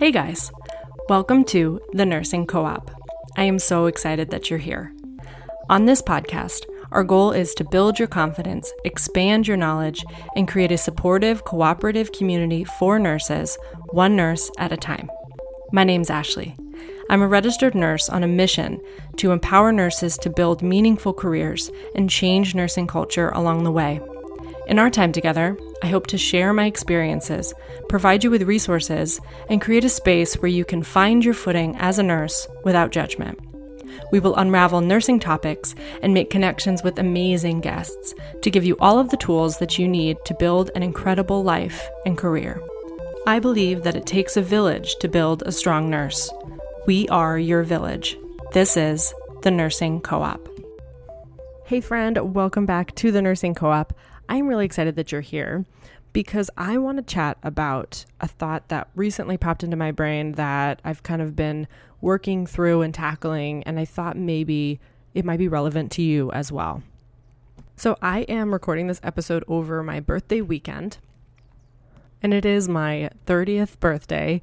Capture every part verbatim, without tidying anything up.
Hey guys, welcome to the Nursing Co-op. I am so excited that you're here. On this podcast, our goal is to build your confidence, expand your knowledge, and create a supportive, cooperative community for nurses, one nurse at a time. My name's Ashley. I'm a registered nurse on a mission to empower nurses to build meaningful careers and change nursing culture along the way. In our time together, I hope to share my experiences, provide you with resources, and create a space where you can find your footing as a nurse without judgment. We will unravel nursing topics and make connections with amazing guests to give you all of the tools that you need to build an incredible life and career. I believe that it takes a village to build a strong nurse. We are your village. This is the Nursing Co-op. Hey friend, welcome back to the Nursing Co-op. I'm really excited that you're here because I want to chat about a thought that recently popped into my brain that I've kind of been working through and tackling, and I thought maybe it might be relevant to you as well. So I am recording this episode over my birthday weekend, and it is my thirtieth birthday,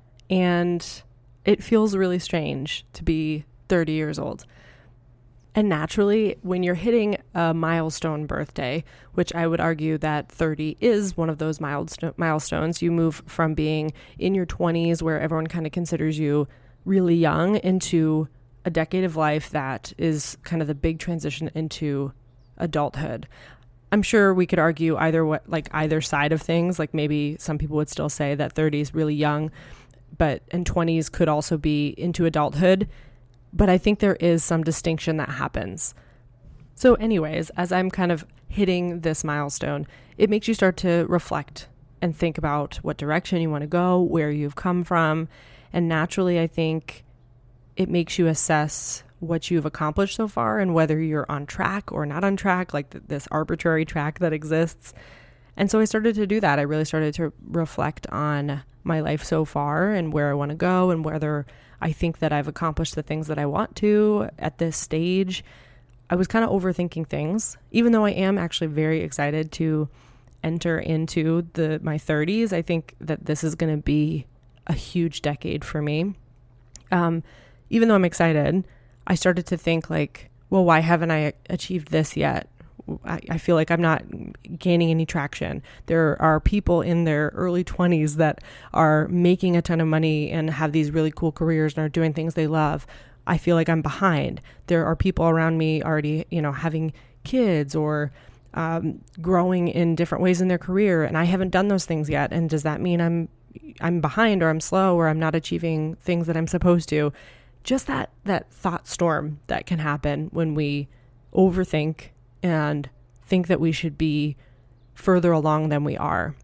and it feels really strange to be thirty years old. And naturally, when you're hitting a milestone birthday, which I would argue that thirty is one of those milestone milestones, you move from being in your twenties where everyone kind of considers you really young into a decade of life that is kind of the big transition into adulthood. I'm sure we could argue either what, like either side of things. Like maybe some people would still say that thirty is really young, but and twenties could also be into adulthood. But I think there is some distinction that happens. So anyways, as I'm kind of hitting this milestone, it makes you start to reflect and think about what direction you want to go, where you've come from. And naturally, I think it makes you assess what you've accomplished so far and whether you're on track or not on track, like th- this arbitrary track that exists. And so I started to do that. I really started to reflect on my life so far and where I want to go and whether I think that I've accomplished the things that I want to at this stage. I was kind of overthinking things, even though I am actually very excited to enter into the my thirties. I think that this is going to be a huge decade for me. Um, even though I'm excited, I started to think like, well, why haven't I achieved this yet? I, I feel like I'm not gaining any traction. There are people in their early twenties that are making a ton of money and have these really cool careers and are doing things they love. I feel like I'm behind. There are people around me already, you know, having kids or um, growing in different ways in their career, and I haven't done those things yet. And does that mean I'm I'm behind or I'm slow or I'm not achieving things that I'm supposed to? Just that that thought storm that can happen when we overthink and think that we should be further along than we are.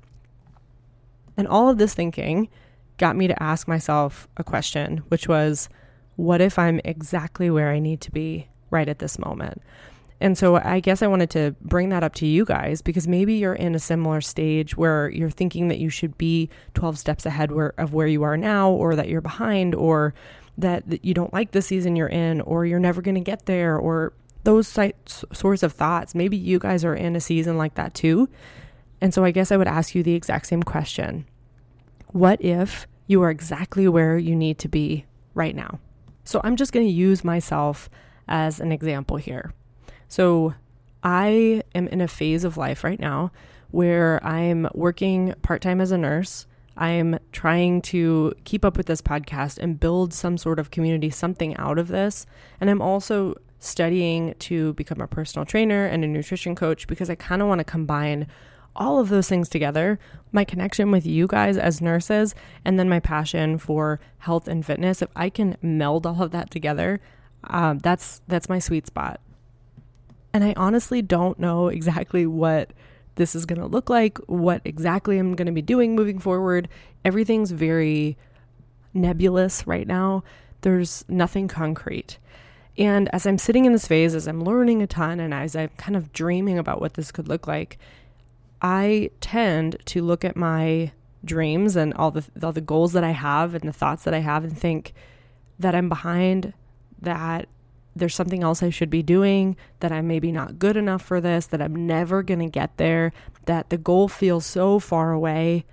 And all of this thinking got me to ask myself a question, which was, what if I'm exactly where I need to be right at this moment? And so I guess I wanted to bring that up to you guys because maybe you're in a similar stage where you're thinking that you should be twelve steps ahead where, of where you are now, or that you're behind, or that, that you don't like the season you're in, or you're never going to get there, or those sorts of thoughts. Maybe you guys are in a season like that too. And so I guess I would ask you the exact same question. What if you are exactly where you need to be right now? So I'm just going to use myself as an example here. So I am in a phase of life right now where I'm working part-time as a nurse. I'm trying to keep up with this podcast and build some sort of community, something out of this. And I'm also studying to become a personal trainer and a nutrition coach because I kind of want to combine all of those things together. My connection with you guys as nurses and then my passion for health and fitness. If I can meld all of that together, um, that's that's my sweet spot. And I honestly don't know exactly what this is going to look like, what exactly I'm going to be doing moving forward. Everything's very nebulous right now. There's nothing concrete. And as I'm sitting in this phase, as I'm learning a ton, and as I'm kind of dreaming about what this could look like, I tend to look at my dreams and all the all the goals that I have and the thoughts that I have and think that I'm behind, that there's something else I should be doing, that I'm maybe not good enough for this, that I'm never going to get there, that the goal feels so far away.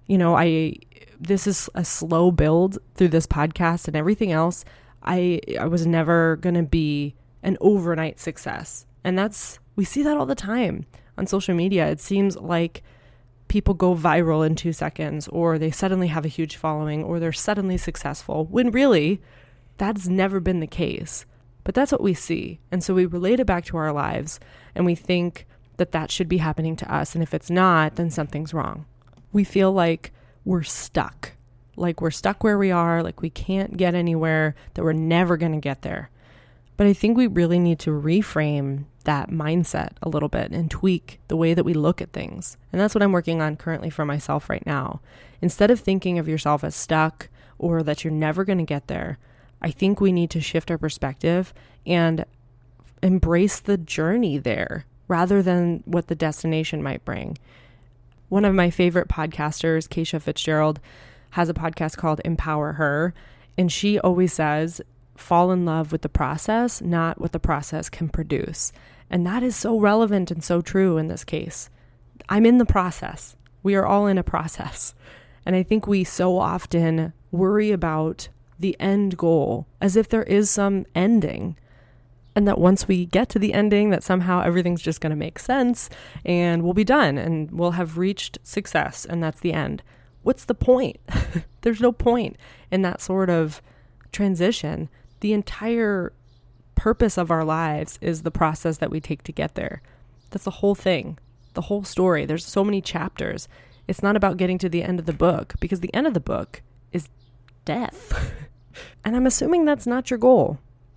You know, I this is a slow build through this podcast, and everything else. I I was never going to be an overnight success. And that's, we see that all the time on social media. It seems like people go viral in two seconds, or they suddenly have a huge following, or they're suddenly successful, when really that's never been the case. But that's what we see. And so we relate it back to our lives, and we think that that should be happening to us. And if it's not, then something's wrong. We feel like we're stuck, like we're stuck where we are, like we can't get anywhere, that we're never going to get there. But I think we really need to reframe that mindset a little bit and tweak the way that we look at things. And that's what I'm working on currently for myself right now. Instead of thinking of yourself as stuck or that you're never going to get there, I think we need to shift our perspective and embrace the journey there rather than what the destination might bring. One of my favorite podcasters, Keisha Fitzgerald, has a podcast called Empower Her. And she always says, fall in love with the process, not what the process can produce. And that is so relevant and so true in this case. I'm in the process. We are all in a process. And I think we so often worry about the end goal as if there is some ending. And that once we get to the ending, that somehow everything's just going to make sense and we'll be done and we'll have reached success and that's the end. What's the point? There's no point in that sort of transition. The entire purpose of our lives is the process that we take to get there. That's the whole thing, the whole story. There's so many chapters. It's not about getting to the end of the book, because the end of the book is death. And I'm assuming that's not your goal.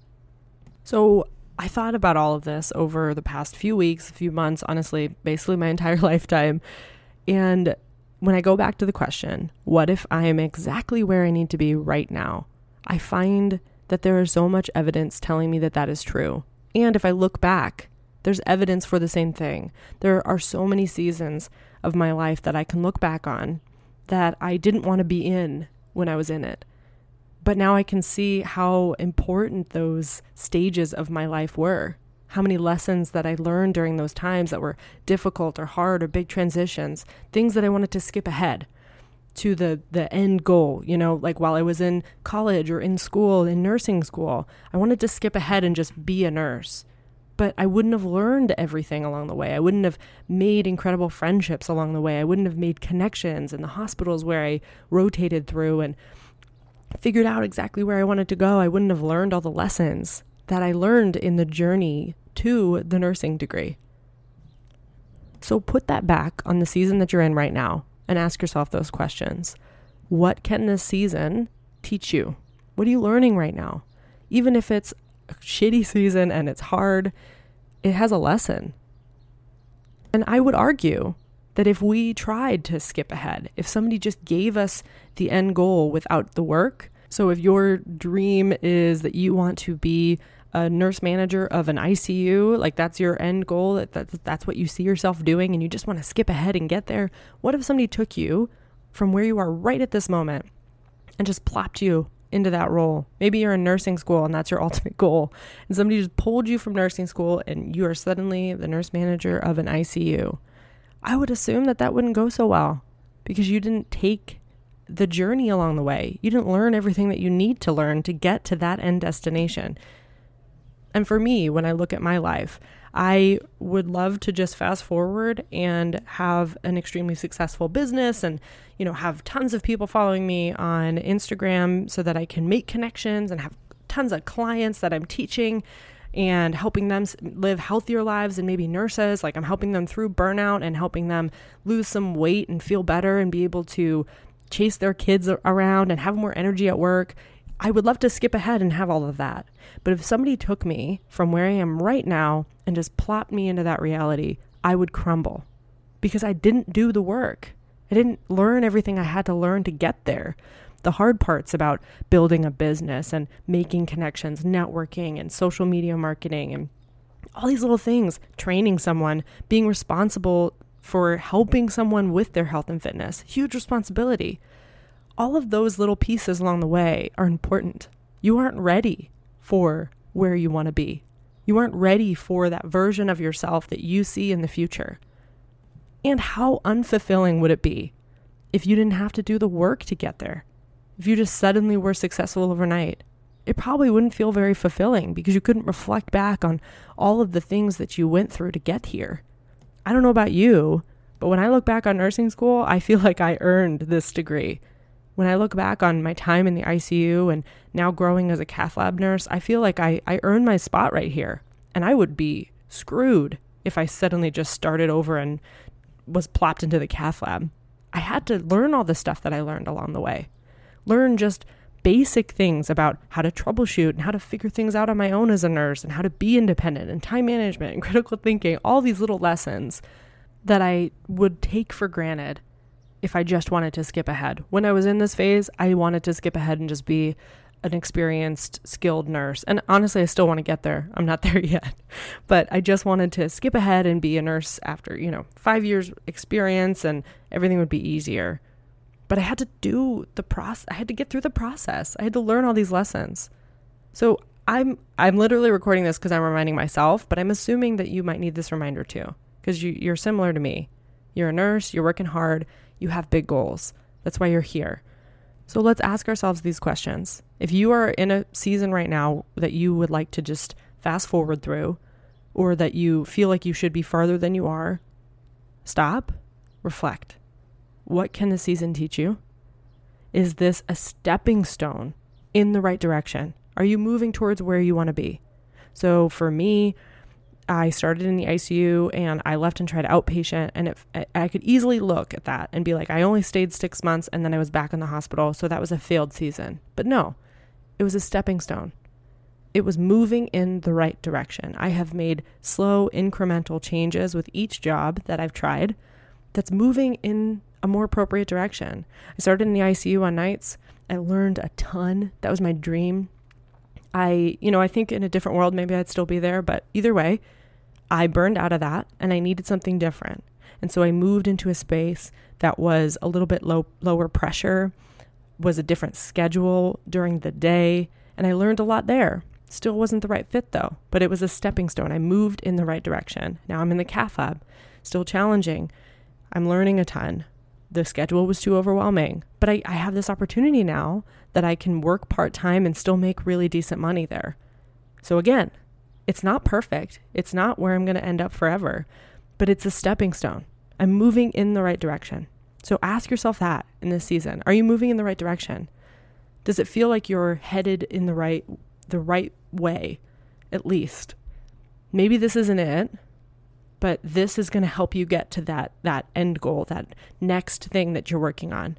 So I thought about all of this over the past few weeks, a few months, honestly, basically my entire lifetime. And when I go back to the question, what if I am exactly where I need to be right now? I find that there is so much evidence telling me that that is true. And if I look back, there's evidence for the same thing. There are so many seasons of my life that I can look back on that I didn't want to be in when I was in it. But now I can see how important those stages of my life were. How many lessons that I learned during those times that were difficult or hard or big transitions, things that I wanted to skip ahead to the, the end goal. You know, like while I was in college or in school, in nursing school, I wanted to skip ahead and just be a nurse. But I wouldn't have learned everything along the way. I wouldn't have made incredible friendships along the way. I wouldn't have made connections in the hospitals where I rotated through and figured out exactly where I wanted to go. I wouldn't have learned all the lessons that I learned in the journey to the nursing degree. So put that back on the season that you're in right now and ask yourself those questions. What can this season teach you? What are you learning right now? Even if it's a shitty season and it's hard, it has a lesson. And I would argue that if we tried to skip ahead, if somebody just gave us the end goal without the work, so if your dream is that you want to be a nurse manager of an I C U, like that's your end goal, that that's, that's what you see yourself doing, and you just want to skip ahead and get there. What if somebody took you from where you are right at this moment and just plopped you into that role? Maybe you're in nursing school and that's your ultimate goal, and somebody just pulled you from nursing school and you are suddenly the nurse manager of an I C U. I would assume that that wouldn't go so well because you didn't take the journey along the way. You didn't learn everything that you need to learn to get to that end destination. And for me, when I look at my life, I would love to just fast forward and have an extremely successful business and, you know, have tons of people following me on Instagram so that I can make connections and have tons of clients that I'm teaching and helping them live healthier lives and maybe nurses. Like I'm helping them through burnout and helping them lose some weight and feel better and be able to chase their kids around and have more energy at work. I would love to skip ahead and have all of that. But if somebody took me from where I am right now and just plopped me into that reality, I would crumble because I didn't do the work. I didn't learn everything I had to learn to get there. The hard parts about building a business and making connections, networking and social media marketing and all these little things, training someone, being responsible for helping someone with their health and fitness, huge responsibility. All of those little pieces along the way are important. You aren't ready for where you want to be. You aren't ready for that version of yourself that you see in the future. And how unfulfilling would it be if you didn't have to do the work to get there. If you just suddenly were successful overnight, it probably wouldn't feel very fulfilling because you couldn't reflect back on all of the things that you went through to get here. I don't know about you, but when I look back on nursing school, I feel like I earned this degree. When I look back on my time in the I C U and now growing as a cath lab nurse, I feel like I, I earned my spot right here. And I would be screwed if I suddenly just started over and was plopped into the cath lab. I had to learn all the stuff that I learned along the way. Learn just basic things about how to troubleshoot and how to figure things out on my own as a nurse and how to be independent and time management and critical thinking, all these little lessons that I would take for granted if I just wanted to skip ahead. When I was in this phase, I wanted to skip ahead and just be an experienced, skilled nurse. And honestly, I still want to get there. I'm not there yet. But I just wanted to skip ahead and be a nurse after, you know, five years experience and everything would be easier. But I had to do the process. I had to get through the process. I had to learn all these lessons. So I'm I'm literally recording this because I'm reminding myself, but I'm assuming that you might need this reminder too, because you, you're similar to me. You're a nurse, you're working hard, you have big goals. That's why you're here. So let's ask ourselves these questions. If you are in a season right now that you would like to just fast forward through, or that you feel like you should be farther than you are, stop, reflect. What can the season teach you? Is this a stepping stone in the right direction? Are you moving towards where you want to be? So for me, I started in the I C U and I left and tried outpatient, and it, I could easily look at that and be like, I only stayed six months and then I was back in the hospital. So that was a failed season. But no, it was a stepping stone. It was moving in the right direction. I have made slow incremental changes with each job that I've tried that's moving in a more appropriate direction. I started in the I C U on nights. I learned a ton. That was my dream. I, you know, I think in a different world, maybe I'd still be there, but either way, I burned out of that and I needed something different. And so I moved into a space that was a little bit low, lower pressure, was a different schedule during the day. And I learned a lot there. Still wasn't the right fit though, but it was a stepping stone. I moved in the right direction. Now I'm in the cath lab, still challenging. I'm learning a ton. The schedule was too overwhelming, but I, I have this opportunity now that I can work part-time and still make really decent money there. So again, it's not perfect. It's not where I'm going to end up forever, but it's a stepping stone. I'm moving in the right direction. So ask yourself that in this season. Are you moving in the right direction? Does it feel like you're headed in the right, the right way, at least? Maybe this isn't it, but this is going to help you get to that, that end goal, that next thing that you're working on.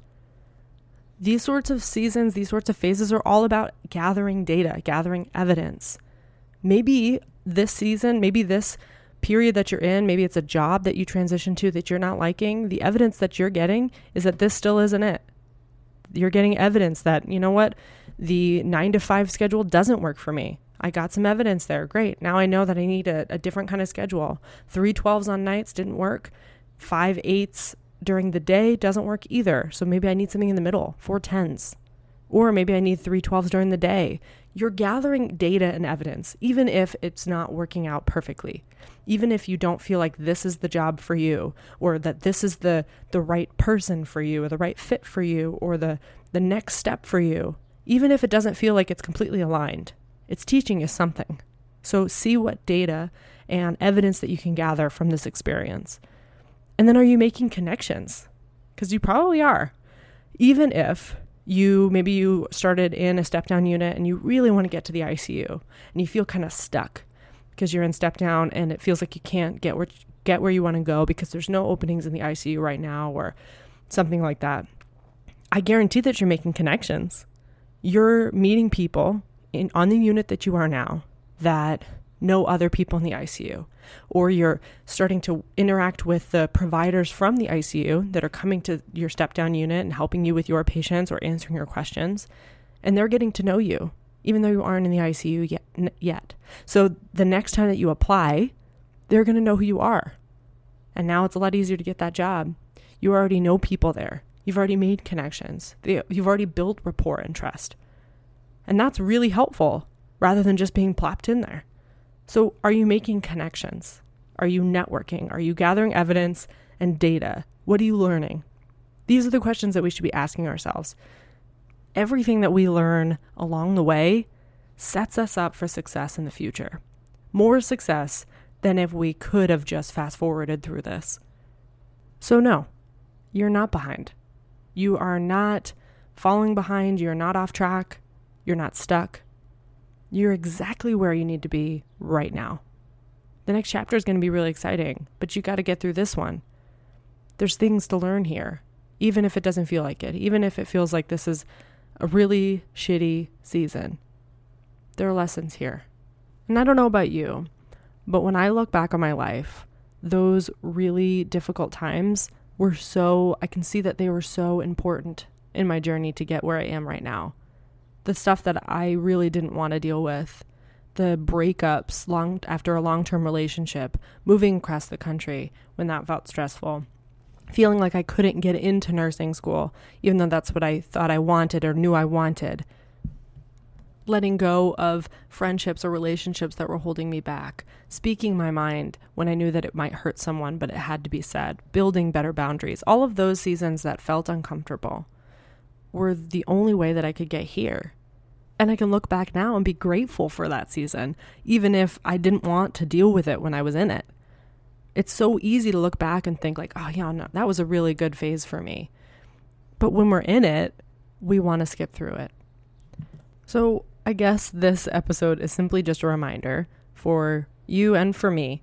These sorts of seasons, these sorts of phases are all about gathering data, gathering evidence. Maybe this season, maybe this period that you're in, maybe it's a job that you transition to that you're not liking. The evidence that you're getting is that this still isn't it. You're getting evidence that, you know what, the nine to five schedule doesn't work for me. I got some evidence there. Great. Now I know that I need a, a different kind of schedule. Three twelves on nights didn't work. Five eights during the day doesn't work either. So maybe I need something in the middle, four tens. Or maybe I need three twelves during the day. You're gathering data and evidence, even if it's not working out perfectly. Even if you don't feel like this is the job for you, or that this is the, the right person for you, or the right fit for you, or the, the next step for you. Even if it doesn't feel like it's completely aligned, it's teaching you something. So see what data and evidence that you can gather from this experience. And then are you making connections? Because you probably are. Even if you, maybe you started in a step down unit and you really want to get to the I C U and you feel kind of stuck because you're in step down and it feels like you can't get where, get where you want to go because there's no openings in the I C U right now or something like that. I guarantee that you're making connections. You're meeting people in on the unit that you are now that know other people in the I C U, or you're starting to interact with the providers from the I C U that are coming to your step down unit and helping you with your patients or answering your questions, and they're getting to know you even though you aren't in the I C U yet. yet. So the next time that you apply, they're going to know who you are. And now it's a lot easier to get that job. You already know people there. You've already made connections. You've already built rapport and trust. And that's really helpful rather than just being plopped in there. So are you making connections? Are you networking? Are you gathering evidence and data? What are you learning? These are the questions that we should be asking ourselves. Everything that we learn along the way sets us up for success in the future. More success than if we could have just fast forwarded through this. So no, you're not behind. You are not falling behind. You're not off track. You're not stuck. You're exactly where you need to be right now. The next chapter is going to be really exciting, but you got to get through this one. There's things to learn here, even if it doesn't feel like it, even if it feels like this is a really shitty season. There are lessons here. And I don't know about you, but when I look back on my life, those really difficult times were so, I can see that they were so important in my journey to get where I am right now. The stuff that I really didn't want to deal with, the breakups long after a long-term relationship, moving across the country when that felt stressful, feeling like I couldn't get into nursing school, even though that's what I thought I wanted or knew I wanted, letting go of friendships or relationships that were holding me back, speaking my mind when I knew that it might hurt someone, but it had to be said, building better boundaries. All of those seasons that felt uncomfortable were the only way that I could get here. And I can look back now and be grateful for that season, even if I didn't want to deal with it when I was in it. It's so easy to look back and think like, oh yeah, no, that was a really good phase for me. But when we're in it, we want to skip through it. So I guess this episode is simply just a reminder for you and for me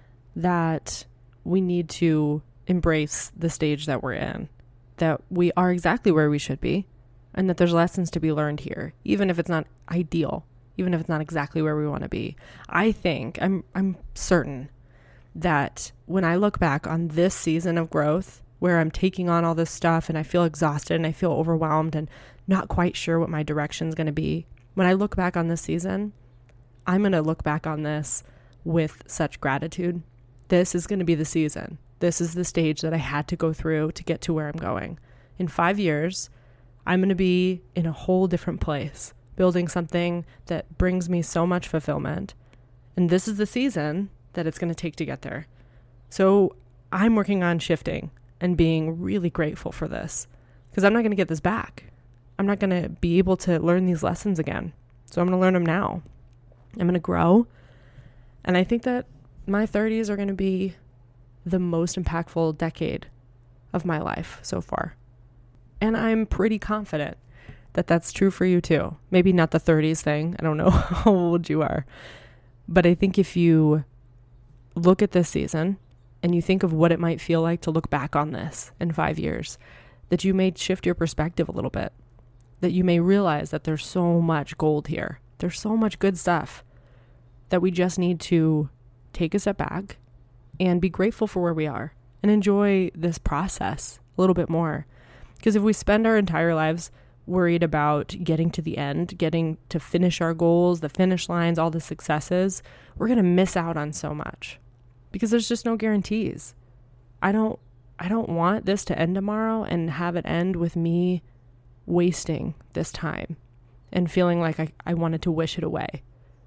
that we need to embrace the stage that we're in, that we are exactly where we should be, and that there's lessons to be learned here, even if it's not ideal, even if it's not exactly where we want to be. I think, I'm I'm certain that when I look back on this season of growth, where I'm taking on all this stuff and I feel exhausted and I feel overwhelmed and not quite sure what my direction is going to be, when I look back on this season, I'm going to look back on this with such gratitude. This is going to be the season. This is the stage that I had to go through to get to where I'm going. In five years, I'm going to be in a whole different place, building something that brings me so much fulfillment. And this is the season that it's going to take to get there. So I'm working on shifting and being really grateful for this, because I'm not going to get this back. I'm not going to be able to learn these lessons again. So I'm going to learn them now. I'm going to grow. And I think that my thirties are going to be the most impactful decade of my life so far. And I'm pretty confident that that's true for you too. Maybe not the thirties thing. I don't know how old you are. But I think if you look at this season and you think of what it might feel like to look back on this in five years, that you may shift your perspective a little bit, that you may realize that there's so much gold here. There's so much good stuff that we just need to take a step back and be grateful for where we are and enjoy this process a little bit more. Because if we spend our entire lives worried about getting to the end, getting to finish our goals, the finish lines, all the successes, we're going to miss out on so much because there's just no guarantees. I don't, I don't want this to end tomorrow and have it end with me wasting this time and feeling like I, I wanted to wish it away.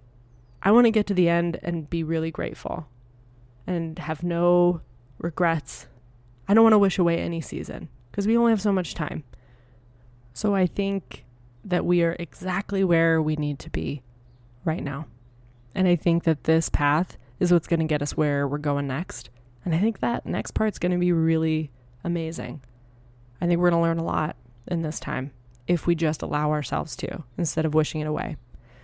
I want to get to the end and be really grateful and have no regrets. I don't want to wish away any season because we only have so much time. So I think that we are exactly where we need to be right now. And I think that this path is what's going to get us where we're going next. And I think that next part's going to be really amazing. I think we're going to learn a lot in this time if we just allow ourselves to, instead of wishing it away.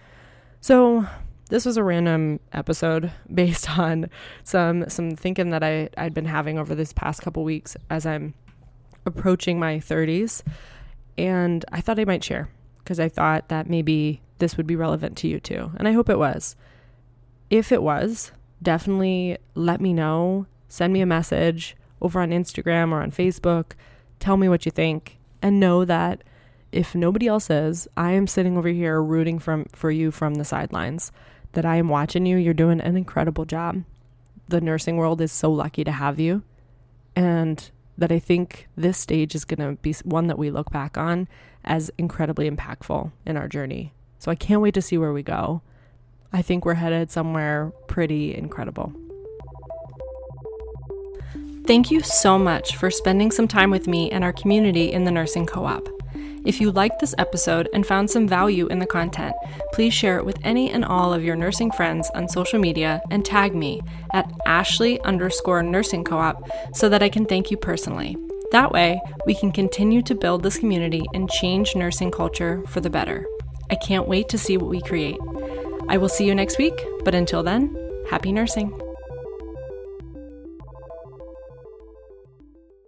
So this was a random episode based on some some thinking that I, I'd been having over this past couple weeks as I'm approaching my thirties. And I thought I might share because I thought that maybe this would be relevant to you too. And I hope it was. If it was, definitely let me know. Send me a message over on Instagram or on Facebook. Tell me what you think. And know that if nobody else is, I am sitting over here rooting from, for you from the sidelines. That I am watching you. You're doing an incredible job. The nursing world is so lucky to have you. And that I think this stage is going to be one that we look back on as incredibly impactful in our journey. So I can't wait to see where we go. I think we're headed somewhere pretty incredible. Thank you so much for spending some time with me and our community in the Nursing Co-op. If you liked this episode and found some value in the content, please share it with any and all of your nursing friends on social media and tag me at Ashley underscore nursing co-op so that I can thank you personally. That way, we can continue to build this community and change nursing culture for the better. I can't wait to see what we create. I will see you next week, but until then, happy nursing.